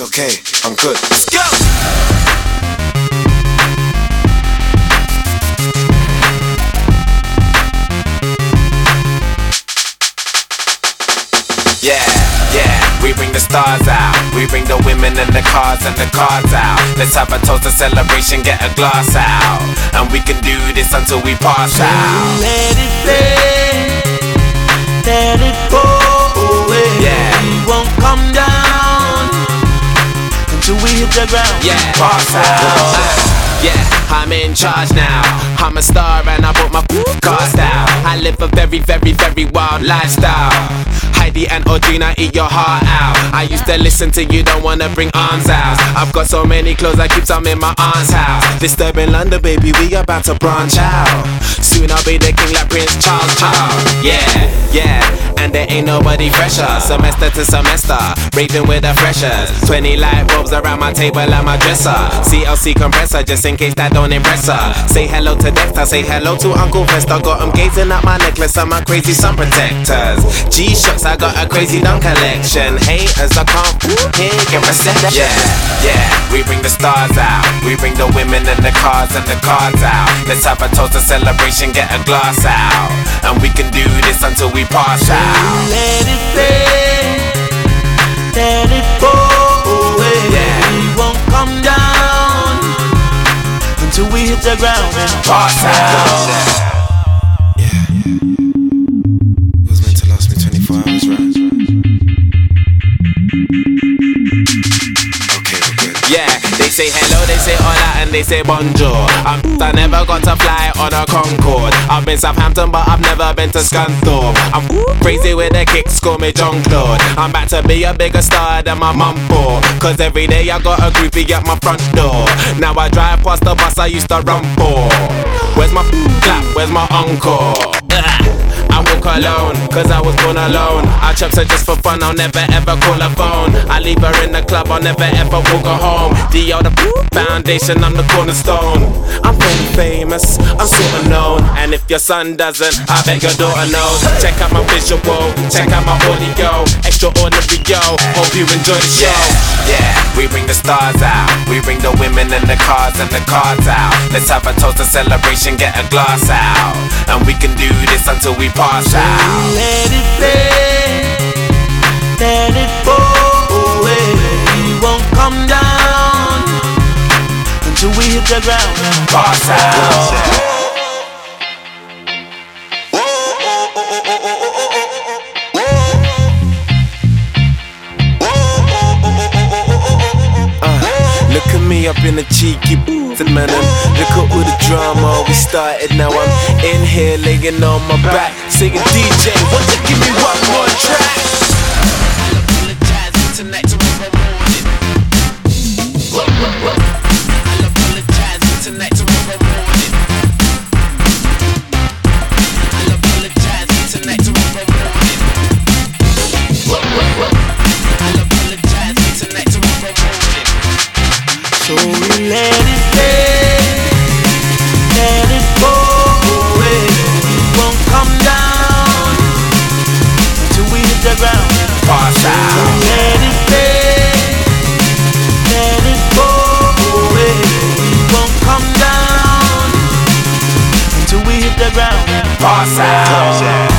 okay, I'm good. Let's go! Yeah, we bring the stars out. We bring the women and the cars and the cards out. Let's have a toast, a celebration, get a glass out. And we can do this until we pass out. Let it play, let it go away. Yeah, we won't come down until we hit the ground. Yeah, pass out. Yeah, I'm in charge now. I'm a star and I bought my cars out. I live a very, very, very wild lifestyle. Heidi and Audrina, eat your heart out. I used to listen to you, don't wanna bring arms out. I've got so many clothes, I keep some in my aunt's house. Disturbing London, baby, we about to branch out. Soon I'll be the king like Prince Charles. Yeah, and there ain't nobody fresher. Semester to semester, raving with the freshers. 20 light bulbs around my table and my dresser. CLC compressor, just in case that don't impress her. Say hello to Dexter, say hello to Uncle Fester. Got him gazing at my necklace and my crazy sun protectors. G-Shocks, I got a crazy dumb collection. Haters, I can't hear your reception. Yeah, we bring the stars out. We bring the women and the cars and the cards out. Let's have a toast, a celebration, get a glass out. And we can do this until we pass out. Let it play, let it go away. Yeah, we won't come down until we hit the ground and pass out. It was meant to last me 24 hours, right? Okay, we're good. Yeah, they say hello, they say hola, and they say bonjour. I never got to fly on a Concorde. I've been Southampton, but I've never been to Scunthorpe. I'm crazy with the kicks, call me John Claude. I'm about to be a bigger star than my mum for. Cause every day I got a groupie at my front door. Now I drive past the bus I used to run for. Where's my clap, where's my encore? I walk alone, cause I was born alone. I chops her just for fun, I'll never ever call her phone. I leave her in the club, I'll never ever walk her home. Dior the foundation, I'm the cornerstone. I'm very famous, I'm super known. And if your son doesn't, I bet your daughter knows. Check out my visual, check out my audio. Extraordinary, yo, hope you enjoy the show. Yeah, we bring the stars out. We bring the women and the cars and the cards out. Let's have a toast, a celebration, get a glass out. And we can do this until we pass out. Let it play, let it go away. We won't come down until we hit the ground and pass out. Look at me up in the cheeky man, look at all the drama we started. Now I'm in here laying on my back, singing DJ, won't you give me one more track? I'll apologize tonight, tomorrow morning. I'll apologize tonight, tomorrow morning. I'll apologize tonight, tomorrow morning. I'll apologize tonight, tomorrow morning. so we let it play, let it go away. We won't come down until we hit the ground and pass out. So let it play, let it go away. We won't come down until we hit the ground and pass out.